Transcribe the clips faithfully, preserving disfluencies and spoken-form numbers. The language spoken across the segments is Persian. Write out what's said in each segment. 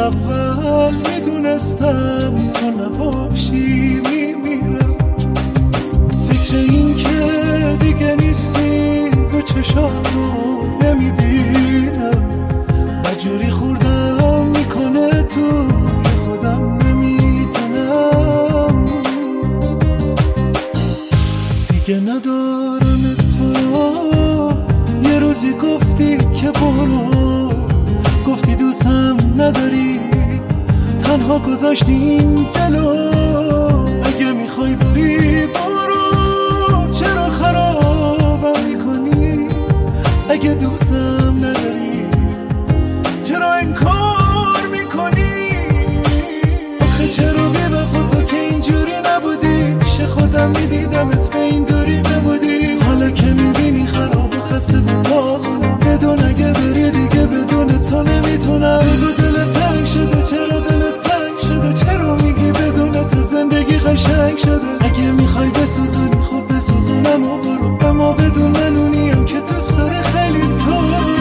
اول میدونستم تو نباشی میمیرم. فکر این که دیگه نیستی به چشامو نمیبینم. مجوری خوردم میکنه تو خودم نمیتونم. دیگه ندارم تو. یه روزی گفتی که برو، گفتی دوستم نداری، تنها گذاشتی این دلو. اگه میخوای بری برو، چرا خرابم میکنی؟ اگه دوستم نداری چرا این کار میکنی؟ آخه چرا بی وفا تو که اینجوری نبودی؟ پیش خودم میدیدمت به این دوری نبودی. حالا که میبینی خراب و خسته بودم، بدون اگه بری دیگه بدون تو نمیتونم. بگو دلت تنگ شده، چرا دلت سنگ شده؟ چرا میگی بدون تو زندگی قشنگ شده؟ اگه میخوای بسوزونی خب بسوزونم و برو، اما بدون منونیم که دوست داره خیلی تو.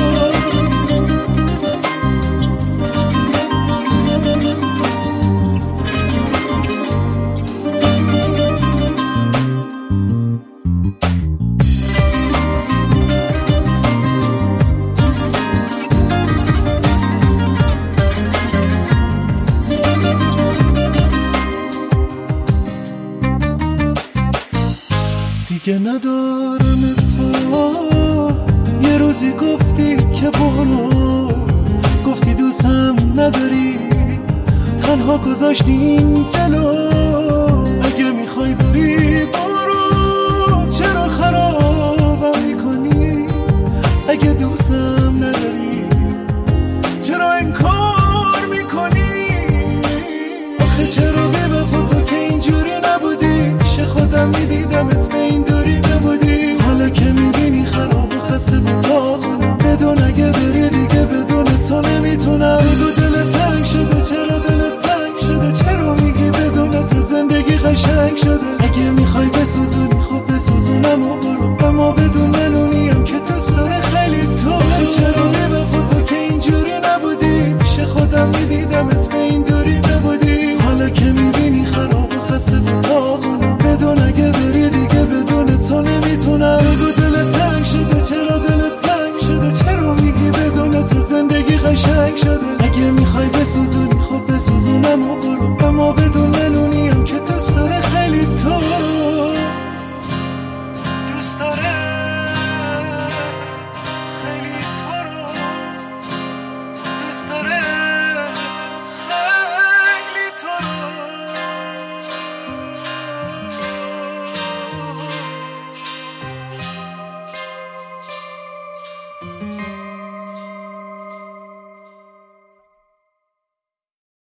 دیگه ندارم تو. یه روزی گفتی که برو، گفتی دوستم نداری، تنها گذاشتی این دلو. اگه میخوای بری برو، چرا خرابم میکنی؟ اگه دوستم نداری چرا این کار میکنی؟ آخه چرا بی وفا تو که اینجوری نبودی؟ پیش خودم میدیدمت به این دوری نبودی. حالا که میبینی خراب و خسته بودم، بدون اگه بری دیگه بدون تو نمیتونم. بگو دلت تنگ شده، چرا دلت سنگ شده؟ چرا میگی بدون تو زندگی قشنگ شده؟ اگه میخوای بسوزونی خب بسوزونم و برو، اما بدون منونیم که دوست داره خیلی تو. چرا بی وفا تو که اینجوری نبودی؟ پیش خودم میدیدمت به این دوری نبودی. حالا که میبینی خراب و خسته بودم، بدون اگه بری دیگه بدون تو نمیتونم. بگو دلت تنگ شده، چرا دلت سنگ شده؟ چرا میگی بدون تو زندگی قشنگ شده؟ اگه میخوای بسوزونی خب بسوزونم و برو، اما بدون منونیم که دوست داره